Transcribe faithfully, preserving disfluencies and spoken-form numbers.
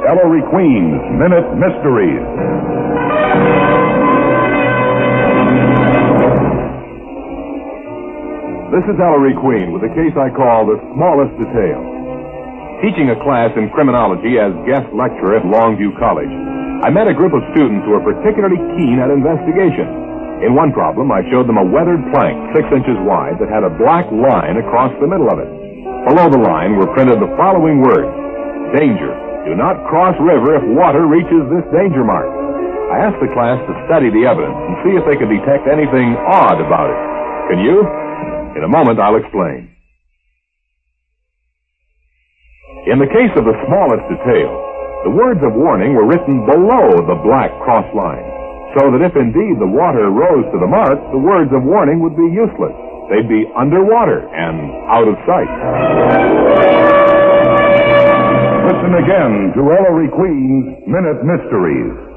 Ellery Queen's Minute Mysteries. This is Ellery Queen with a case I call The Smallest Detail. Teaching a class in criminology as guest lecturer at Longview College, I met a group of students who were particularly keen at investigation. In one problem, I showed them a weathered plank six inches wide that had a black line across the middle of it. Below the line were printed the following words: danger. Do not cross river if water reaches this danger mark. I asked the class to study the evidence and see if they could detect anything odd about it. Can you? In a moment, I'll explain. In the case of The Smallest Detail, the words of warning were written below the black cross line, so that if indeed the water rose to the mark, the words of warning would be useless. They'd be underwater and out of sight. Listen again to Ellery Queen's Minute Mysteries.